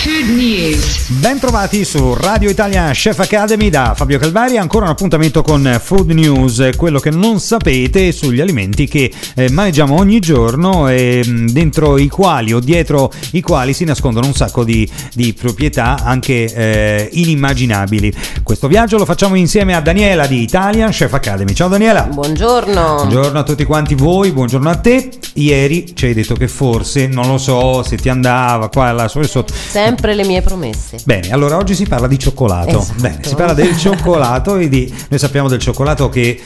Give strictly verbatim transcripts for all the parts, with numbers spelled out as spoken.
Food News. Ben trovati su Radio Italia Chef Academy da Fabio Calvari. Ancora un appuntamento con Food News, quello che non sapete sugli alimenti che eh, mangiamo ogni giorno e dentro i quali o dietro i quali si nascondono un sacco di, di proprietà anche eh, inimmaginabili. Questo viaggio lo facciamo insieme a Daniela di Italia Chef Academy. Ciao Daniela. Buongiorno. Buongiorno a tutti quanti voi, buongiorno a te. Ieri ci hai detto che forse, non lo so se ti andava qua là su e sotto. Sempre le mie promesse. Bene, allora oggi si parla di cioccolato. Esatto. Bene, si parla del cioccolato e di, noi sappiamo del cioccolato che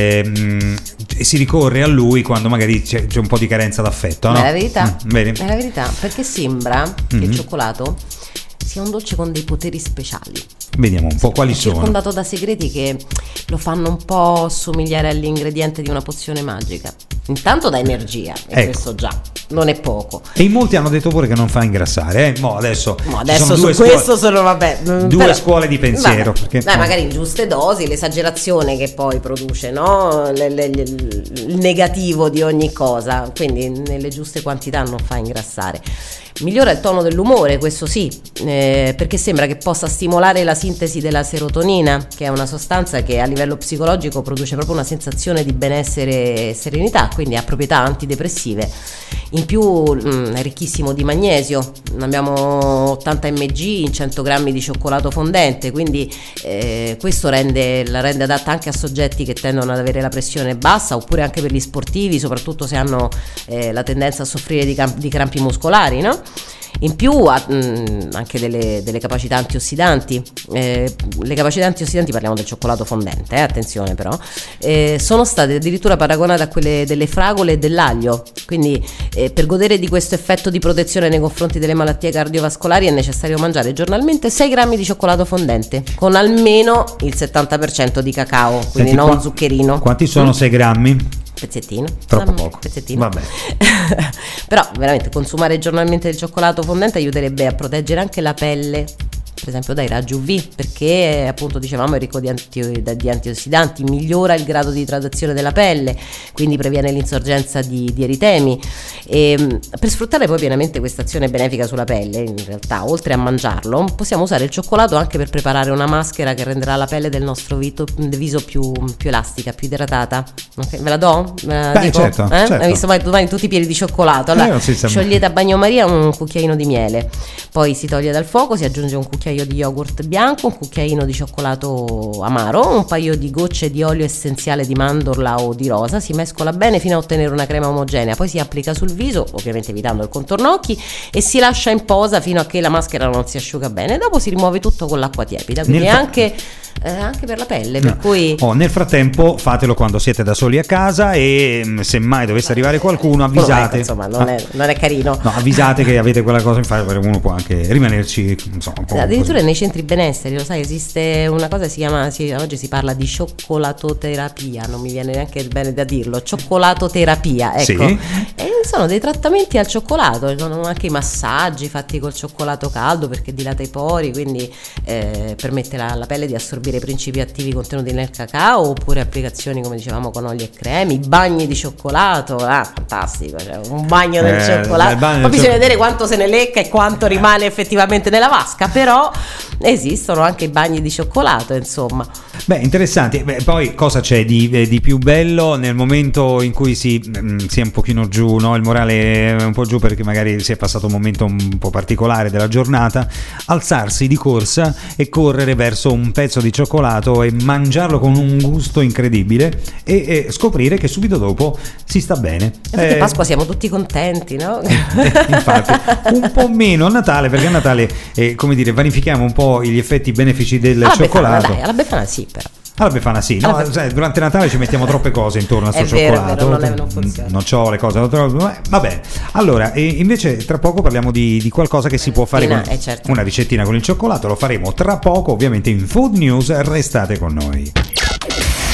ehm, si ricorre a lui quando magari c'è, c'è un po' di carenza d'affetto, no? È la verità. Mm, bene. È la verità, perché sembra Mm-hmm. che il cioccolato sia un dolce con dei poteri speciali. Vediamo un po' quali È sono. circondato da segreti che lo fanno un po' somigliare all'ingrediente di una pozione magica. Intanto dà energia, e Ecco. questo già non è poco. E in molti hanno detto pure che non fa ingrassare, eh? Mo adesso, No, ci adesso sono su due questo scuole, sono vabbè due però- scuole di pensiero. vabbè, Perché, dai, magari in giuste dosi, l'esagerazione che poi produce, no? Le- le- le- il negativo di ogni cosa, quindi nelle giuste quantità non fa ingrassare. Migliora il tono dell'umore, questo sì, eh, perché sembra che possa stimolare la sintesi della serotonina, che è una sostanza che a livello psicologico produce proprio una sensazione di benessere e serenità, quindi ha proprietà antidepressive. In più mh, è ricchissimo di magnesio, abbiamo ottanta milligrammi in cento grammi di cioccolato fondente, quindi eh, questo rende, la rende adatta anche a soggetti che tendono ad avere la pressione bassa, oppure anche per gli sportivi, soprattutto se hanno eh, la tendenza a soffrire di, camp- di crampi muscolari, no? In più ha mh, anche delle, delle capacità antiossidanti. Eh, le capacità antiossidanti, parliamo del cioccolato fondente, eh, attenzione però, eh, sono state addirittura paragonate a quelle delle fragole e dell'aglio. Quindi eh, per godere di questo effetto di protezione nei confronti delle malattie cardiovascolari è necessario mangiare giornalmente sei grammi di cioccolato fondente con almeno il settanta per cento di cacao, quindi Senti, non qua- zuccherino. Quanti sono Mm. sei grammi? Pezzettino, Troppo un poco. pezzettino. Vabbè. Però veramente consumare giornalmente il cioccolato fondente aiuterebbe a proteggere anche la pelle, per esempio dai raggi U V, perché appunto dicevamo è ricco di, anti, di antiossidanti, migliora il grado di idratazione della pelle, quindi previene l'insorgenza di, di eritemi. E, per sfruttare poi pienamente questa azione benefica sulla pelle, in realtà oltre a mangiarlo possiamo usare il cioccolato anche per preparare una maschera che renderà la pelle del nostro vito, viso più, più elastica, più idratata. Okay, ve la do? Me la Beh, dico? certo, eh? certo. Hai visto mai domani tutti i piedi di cioccolato? Allora, Eh, non si sa mai. sciogliete a bagnomaria un cucchiaino di miele, poi si toglie dal fuoco, si aggiunge un cucchiaio di yogurt bianco, un cucchiaino di cioccolato amaro, un paio di gocce di olio essenziale di mandorla o di rosa, si mescola bene fino a ottenere una crema omogenea, poi si applica sul viso, ovviamente evitando il contorno occhi, e si lascia in posa fino a che la maschera non si asciuga bene, dopo si rimuove tutto con l'acqua tiepida, quindi Nel è fa- anche, eh, anche per la pelle, per No. cui Oh, nel frattempo fatelo quando siete da soli a casa e mh, se mai dovesse arrivare qualcuno avvisate. Oh, ecco, insomma non è, non è carino. No, avvisate che avete quella cosa in faccia, perché uno può anche rimanerci, insomma, un po' Addirittura così. nei centri benesseri, lo sai, esiste una cosa che si chiama, si, oggi si parla di cioccolatoterapia, non mi viene neanche bene da dirlo, cioccolatoterapia, ecco. Sì. E sono dei trattamenti al cioccolato, ci sono anche i massaggi fatti col cioccolato caldo perché dilata i pori, quindi eh, permette alla, alla pelle di assorbire i principi attivi contenuti nel cacao, oppure applicazioni come dicevamo con oli e cremi, bagni di cioccolato, ah, fantastico, cioè un bagno nel Eh, cioccolato, il bagno poi nel bisogna cioc- vedere quanto se ne lecca e quanto rimane effettivamente nella vasca, però esistono anche i bagni di cioccolato, insomma. Beh, interessanti. Beh, poi cosa c'è di, eh, di più bello nel momento in cui si, mh, si è un pochino giù, no? Il morale è un po' giù perché magari si è passato un momento un po' particolare della giornata, alzarsi di corsa e correre verso un pezzo di cioccolato e mangiarlo con un gusto incredibile e, e scoprire che subito dopo si sta bene. E perché Eh, Pasqua siamo tutti contenti, no? infatti un po' meno a Natale, perché a Natale eh, come dire, vanifichiamo un po' gli effetti benefici del alla cioccolato. Befana, dai, alla Befana sì, però. Alla Befana sì, no? Alla Befana. Sai, durante Natale ci mettiamo troppe cose intorno a sto È vero, è cioccolato. vero, non è- non funziona. Nocciole, cose, eh, va bene. Allora, e invece tra poco parliamo di, di qualcosa che si può fare con Eh, certo. una ricettina con il cioccolato, lo faremo tra poco, ovviamente in Food News, restate con noi.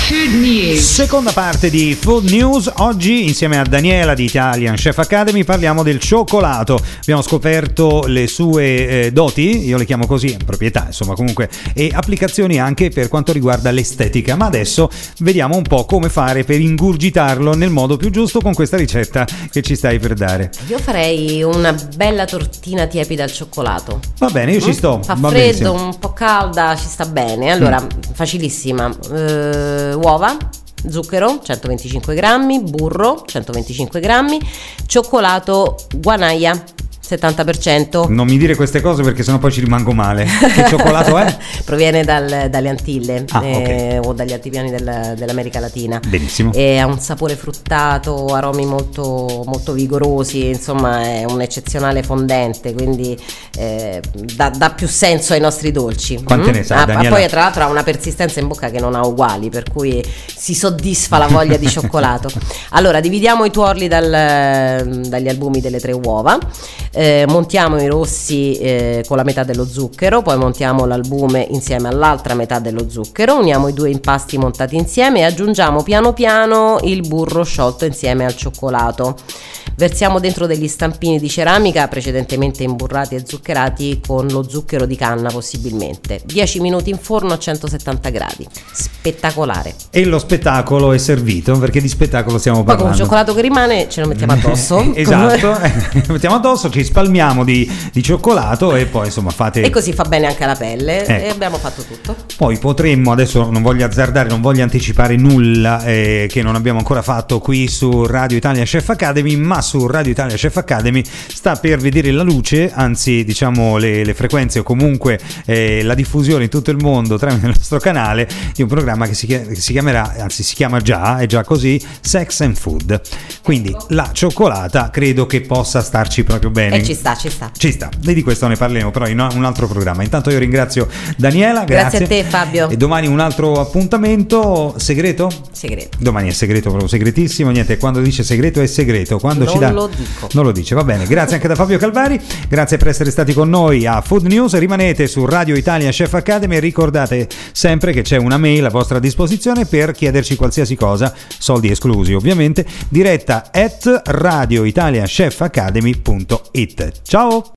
Food News. Seconda parte di Food News. Oggi insieme a Daniela di Italian Chef Academy parliamo del cioccolato. Abbiamo scoperto le sue eh, doti, io le chiamo così, proprietà insomma, comunque, e applicazioni anche per quanto riguarda l'estetica. Ma adesso vediamo un po' come fare per ingurgitarlo nel modo più giusto con questa ricetta che ci stai per dare. Io farei una bella tortina tiepida al cioccolato. Va bene, io mm? ci sto. Fa Va freddo, benissimo. Un po' calda, ci sta bene. Allora, mm. facilissima. Uh, uova, zucchero centoventicinque grammi, burro centoventicinque grammi, cioccolato guanaia settanta per cento. Non mi dire queste cose perché sennò poi ci rimango male. Che cioccolato è? Proviene dal, dalle Antille ah, eh, okay. o dagli altipiani del, dell'America Latina. Benissimo. E ha un sapore fruttato, aromi molto, molto vigorosi, insomma è un eccezionale fondente, quindi eh, dà, dà più senso ai nostri dolci. Quante mm? ne sai, ah, Daniela? Poi tra l'altro ha una persistenza in bocca che non ha uguali, per cui si soddisfa la voglia di cioccolato. Allora dividiamo i tuorli dal, dagli albumi delle tre uova. Eh, montiamo i rossi eh, con la metà dello zucchero, poi montiamo l'albume insieme all'altra metà dello zucchero, uniamo i due impasti montati insieme e aggiungiamo piano piano il burro sciolto insieme al cioccolato. Versiamo dentro degli stampini di ceramica precedentemente imburrati e zuccherati con lo zucchero di canna possibilmente. dieci minuti in forno a centosettanta gradi. Spettacolare. E lo spettacolo è servito, perché di spettacolo stiamo Poi parlando. con il cioccolato che rimane ce lo mettiamo addosso. Esatto, lo mettiamo addosso, ci spalmiamo di, di cioccolato e poi insomma fate... E così fa bene anche alla pelle, ecco. E abbiamo fatto tutto. Poi potremmo, adesso non voglio azzardare, non voglio anticipare nulla eh, che non abbiamo ancora fatto qui su Radio Italia Chef Academy, ma su Radio Italia Chef Academy sta per vedere la luce, anzi diciamo le, le frequenze o comunque eh, la diffusione in tutto il mondo tramite il nostro canale di un programma che si, chiama, che si chiamerà, anzi si chiama già, è già così, Sex and Food. Quindi ecco. La cioccolata credo che possa starci proprio bene. E ci sta, ci sta. Ci sta, e di questo ne parleremo però in un altro programma. Intanto io ringrazio Daniela, grazie. Grazie a te Fabio. E domani un altro appuntamento segreto? Segreto. Domani è segreto, proprio segretissimo, niente, quando dice segreto è segreto, quando non ci dà... lo dico. Non lo dice, va bene. Grazie anche da Fabio Calvari, grazie per essere stati con noi a Food News, rimanete su Radio Italia Chef Academy e ricordate sempre che c'è una mail a vostra disposizione per chiederci qualsiasi cosa, soldi esclusi ovviamente, diretta at radioitaliachefacademy punto it. Ciao!